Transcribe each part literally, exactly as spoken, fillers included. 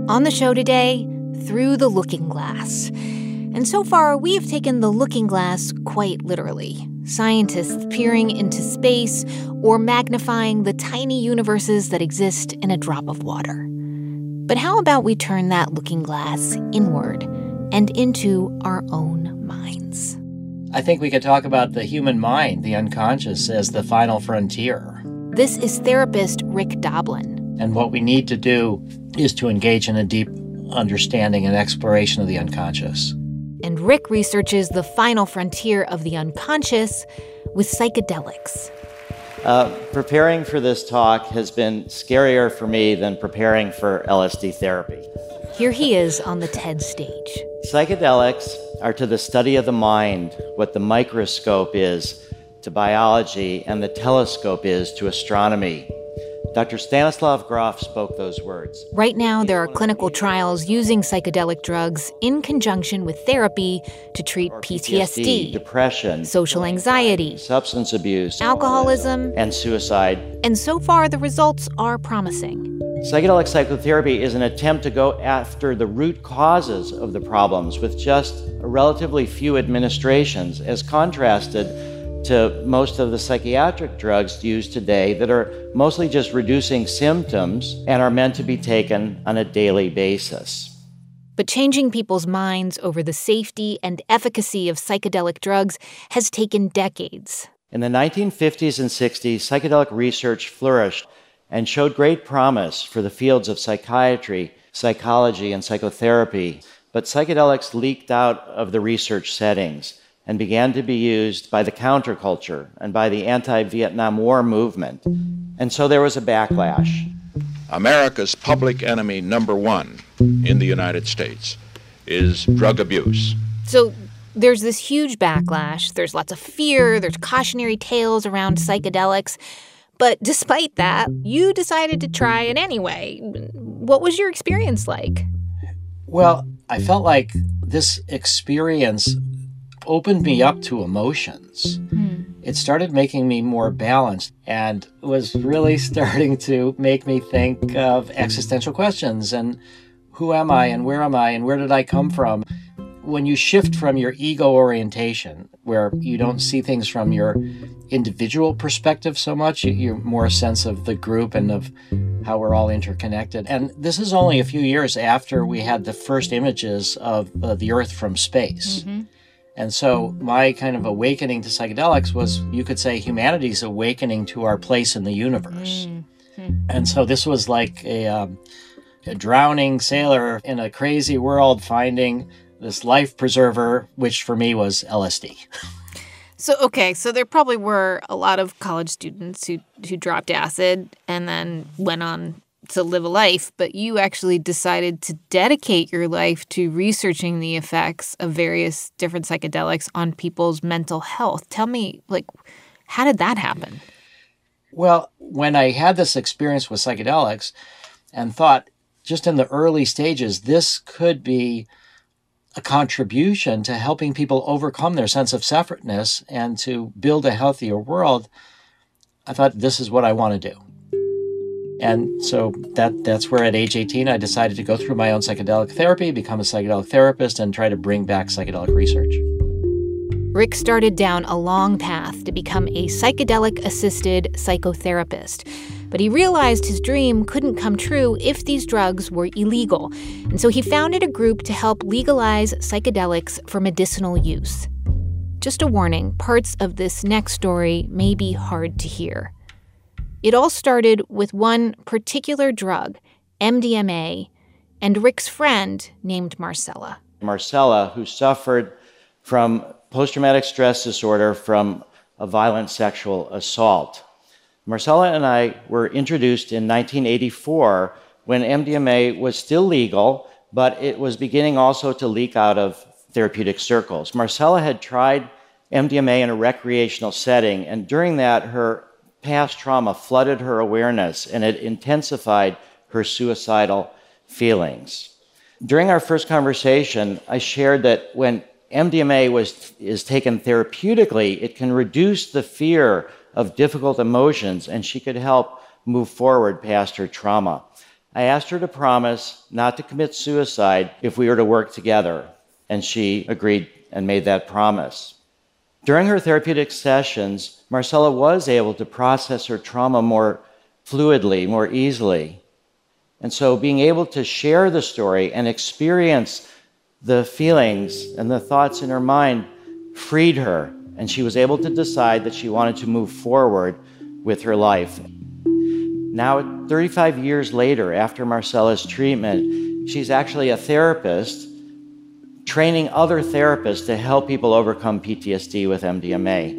On the show today, Through the Looking Glass. And so far, we've taken the looking glass quite literally. Scientists peering into space or magnifying the tiny universes that exist in a drop of water. But how about we turn that looking glass inward and into our own minds? I think we could talk about the human mind, the unconscious, as the final frontier. This is therapist Rick Doblin. And what we need to do is to engage in a deep understanding and exploration of the unconscious. And Rick researches the final frontier of the unconscious with psychedelics. Uh, preparing for this talk has been scarier for me than preparing for L S D therapy. Here he is on the TED stage. Psychedelics are to the study of the mind what the microscope is to biology and the telescope is to astronomy. Doctor Stanislav Grof spoke those words. Right now, there are clinical trials using psychedelic drugs in conjunction with therapy to treat P T S D, depression, social anxiety, substance abuse, alcoholism, and suicide. And so far, the results are promising. Psychedelic psychotherapy is an attempt to go after the root causes of the problems with just relatively few administrations, as contrasted to most of the psychiatric drugs used today that are mostly just reducing symptoms and are meant to be taken on a daily basis. But changing people's minds over the safety and efficacy of psychedelic drugs has taken decades. In the nineteen fifties and sixties, psychedelic research flourished and showed great promise for the fields of psychiatry, psychology, and psychotherapy. But psychedelics leaked out of the research settings and began to be used by the counterculture and by the anti-Vietnam War movement. And so there was a backlash. America's public enemy number one in the United States is drug abuse. So there's this huge backlash. There's lots of fear. There's cautionary tales around psychedelics. But despite that, you decided to try it anyway. What was your experience like? Well, I felt like this experience opened me up to emotions. Hmm. It started making me more balanced and was really starting to make me think of existential questions and who am I and where am I and where did I come from? When you shift from your ego orientation, where you don't see things from your individual perspective so much, you're more a sense of the group and of how we're all interconnected. And this is only a few years after we had the first images of uh, the Earth from space. Mm-hmm. And so my kind of awakening to psychedelics was, you could say, humanity's awakening to our place in the universe. Mm-hmm. And so this was like a, um, a drowning sailor in a crazy world finding this life preserver, which for me was L S D. So, okay, so there probably were a lot of college students who, who dropped acid and then went on to live a life, but you actually decided to dedicate your life to researching the effects of various different psychedelics on people's mental health. Tell me, like, how did that happen? Well, when I had this experience with psychedelics and thought, just in the early stages, this could be a contribution to helping people overcome their sense of separateness and to build a healthier world, I thought, this is what I want to do. And so that that's where at age eighteen, I decided to go through my own psychedelic therapy, become a psychedelic therapist, and try to bring back psychedelic research. Rick started down a long path to become a psychedelic-assisted psychotherapist. But he realized his dream couldn't come true if these drugs were illegal. And so he founded a group to help legalize psychedelics for medicinal use. Just a warning, parts of this next story may be hard to hear. It all started with one particular drug, M D M A, and Rick's friend named Marcella. Marcella, who suffered from post-traumatic stress disorder from a violent sexual assault. Marcella and I were introduced in nineteen eighty-four when M D M A was still legal, but it was beginning also to leak out of therapeutic circles. Marcella had tried M D M A in a recreational setting, and during that, her past trauma flooded her awareness, and it intensified her suicidal feelings. During our first conversation, I shared that when M D M A was, is taken therapeutically, it can reduce the fear of difficult emotions, and she could help move forward past her trauma. I asked her to promise not to commit suicide if we were to work together, and she agreed and made that promise. During her therapeutic sessions, Marcella was able to process her trauma more fluidly, more easily. And so being able to share the story and experience the feelings and the thoughts in her mind freed her, and she was able to decide that she wanted to move forward with her life. Now, thirty-five years later, after Marcella's treatment, she's actually a therapist training other therapists to help people overcome P T S D with M D M A.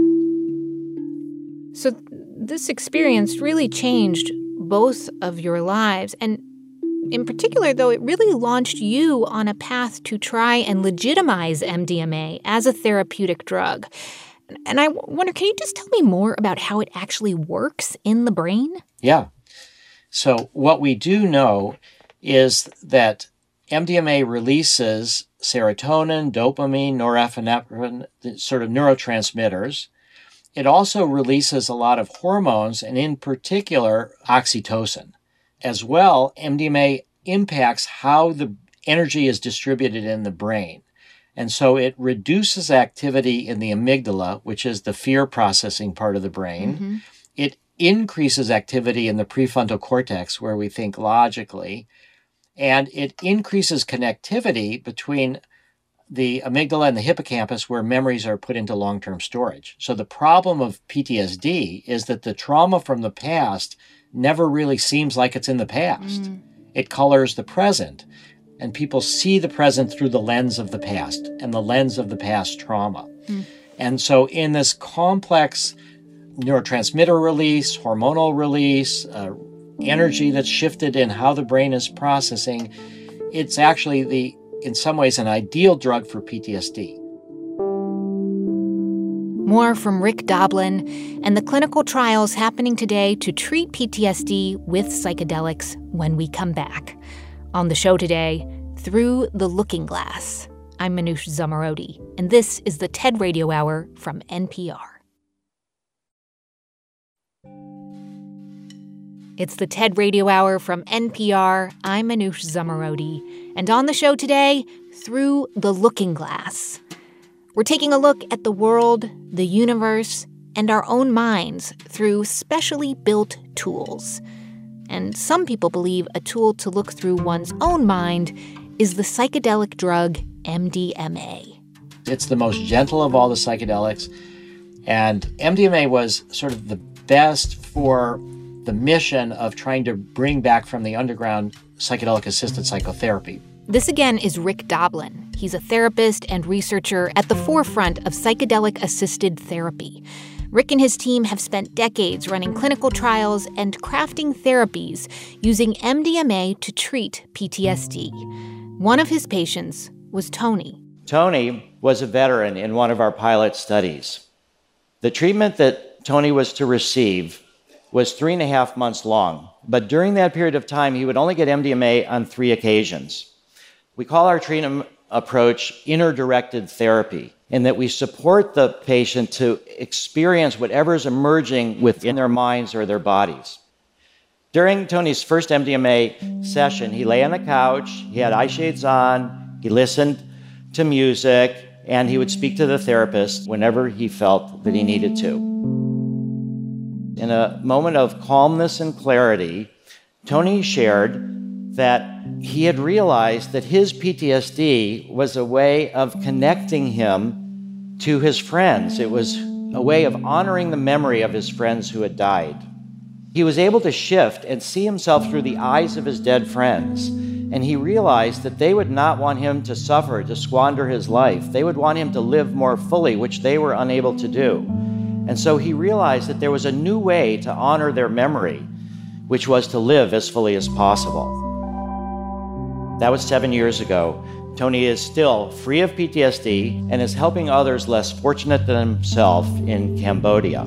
So this experience really changed both of your lives. And in particular, though, it really launched you on a path to try and legitimize M D M A as a therapeutic drug. And I wonder, can you just tell me more about how it actually works in the brain? Yeah. So what we do know is that M D M A releases serotonin, dopamine, norepinephrine, sort of neurotransmitters. It also releases a lot of hormones, and in particular, oxytocin. As well, M D M A impacts how the energy is distributed in the brain. And so it reduces activity in the amygdala, which is the fear processing part of the brain. Mm-hmm. It increases activity in the prefrontal cortex, where we think logically. And it increases connectivity between the amygdala and the hippocampus, where memories are put into long-term storage. So the problem of P T S D is that the trauma from the past never really seems like it's in the past. Mm. It colors the present, and people see the present through the lens of the past and the lens of the past trauma. Mm. And so in this complex neurotransmitter release, hormonal release, uh, energy that's shifted in how the brain is processing, it's actually the in some ways an ideal drug for P T S D. More from Rick Doblin and the clinical trials happening today to treat P T S D with psychedelics when we come back. On the show today, Through the Looking Glass. I'm Manoush Zomorodi, and this is the TED Radio Hour from N P R. It's the TED Radio Hour from N P R. I'm Manoush Zomorodi. And on the show today, Through the Looking Glass. We're taking a look at the world, the universe, and our own minds through specially built tools. And some people believe a tool to look through one's own mind is the psychedelic drug M D M A. It's the most gentle of all the psychedelics. And M D M A was sort of the best for the mission of trying to bring back from the underground psychedelic-assisted psychotherapy. This again is Rick Doblin. He's a therapist and researcher at the forefront of psychedelic-assisted therapy. Rick and his team have spent decades running clinical trials and crafting therapies using M D M A to treat P T S D. One of his patients was Tony. Tony was a veteran in one of our pilot studies. The treatment that Tony was to receive was three and a half months long, but during that period of time, he would only get M D M A on three occasions. We call our treatment approach inner-directed therapy, in that we support the patient to experience whatever is emerging within their minds or their bodies. During Tony's first M D M A session, he lay on the couch, he had eye shades on, he listened to music, and he would speak to the therapist whenever he felt that he needed to. In a moment of calmness and clarity, Tony shared that he had realized that his P T S D was a way of connecting him to his friends. It was a way of honoring the memory of his friends who had died. He was able to shift and see himself through the eyes of his dead friends, and he realized that they would not want him to suffer, to squander his life. They would want him to live more fully, which they were unable to do. And so he realized that there was a new way to honor their memory, which was to live as fully as possible. That was seven years ago. Tony is still free of P T S D and is helping others less fortunate than himself in Cambodia.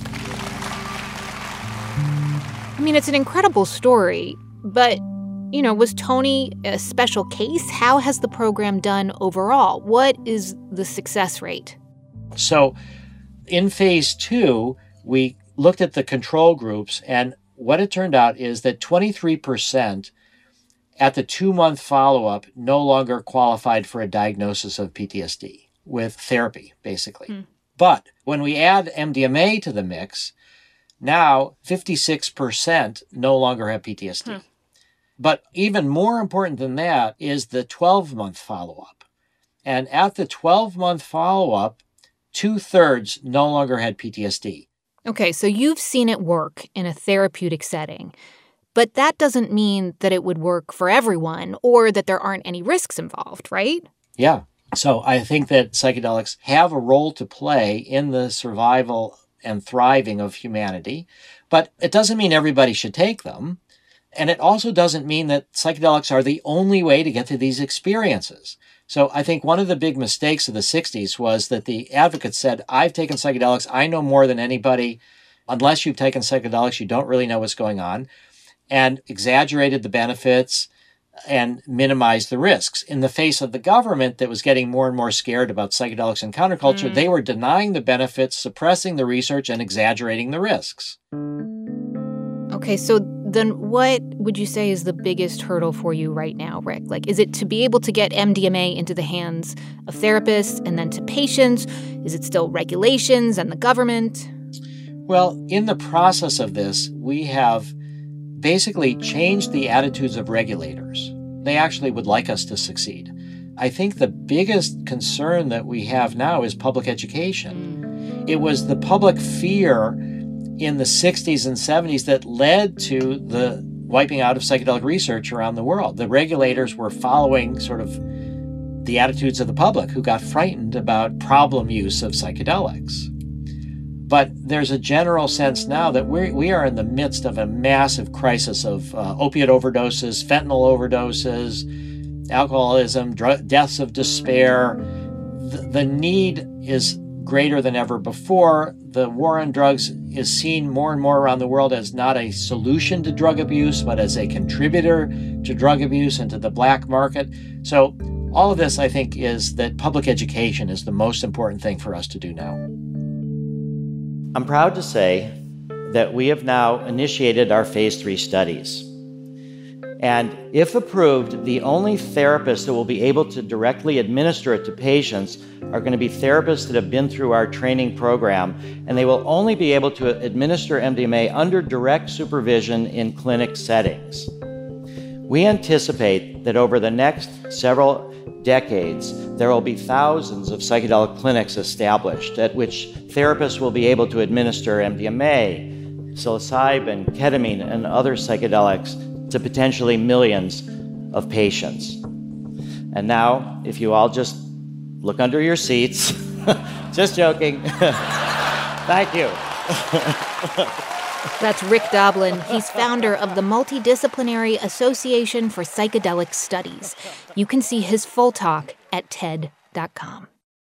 I mean, it's an incredible story, but, you know, was Tony a special case? How has the program done overall? What is the success rate? So in phase two, we looked at the control groups, and what it turned out is that twenty-three percent at the two-month follow-up no longer qualified for a diagnosis of P T S D with therapy, basically. Hmm. But when we add M D M A to the mix, now fifty-six percent no longer have P T S D. Hmm. But even more important than that is the twelve-month follow-up. And at the twelve-month follow-up, two-thirds no longer had P T S D. Okay, so you've seen it work in a therapeutic setting. But that doesn't mean that it would work for everyone or that there aren't any risks involved, right? Yeah. So I think that psychedelics have a role to play in the survival and thriving of humanity, but it doesn't mean everybody should take them. And it also doesn't mean that psychedelics are the only way to get to these experiences. So I think one of the big mistakes of the sixties was that the advocates said, I've taken psychedelics, I know more than anybody. Unless you've taken psychedelics, you don't really know what's going on, and exaggerated the benefits and minimized the risks. In the face of the government that was getting more and more scared about psychedelics and counterculture, mm. they were denying the benefits, suppressing the research, and exaggerating the risks. Okay, so then what would you say is the biggest hurdle for you right now, Rick? Like, is it to be able to get M D M A into the hands of therapists and then to patients? Is it still regulations and the government? Well, in the process of this, we have basically changed the attitudes of regulators. They actually would like us to succeed. I think the biggest concern that we have now is public education. It was the public fear in the sixties and seventies that led to the wiping out of psychedelic research around the world. The regulators were following sort of the attitudes of the public who got frightened about problem use of psychedelics. But there's a general sense now that we we are in the midst of a massive crisis of uh, opiate overdoses, fentanyl overdoses, alcoholism, dr- deaths of despair. The, the need is greater than ever before. The war on drugs is seen more and more around the world as not a solution to drug abuse, but as a contributor to drug abuse and to the black market. So all of this, I think, is that public education is the most important thing for us to do now. I'm proud to say that we have now initiated our phase three studies. And if approved, the only therapists that will be able to directly administer it to patients are going to be therapists that have been through our training program, and they will only be able to administer M D M A under direct supervision in clinic settings. We anticipate that over the next several decades, there will be thousands of psychedelic clinics established at which therapists will be able to administer M D M A, psilocybin, ketamine, and other psychedelics to potentially millions of patients. And now, if you all just look under your seats, just joking. Thank you. That's Rick Doblin. He's founder of the Multidisciplinary Association for Psychedelic Studies. You can see his full talk at T E D dot com.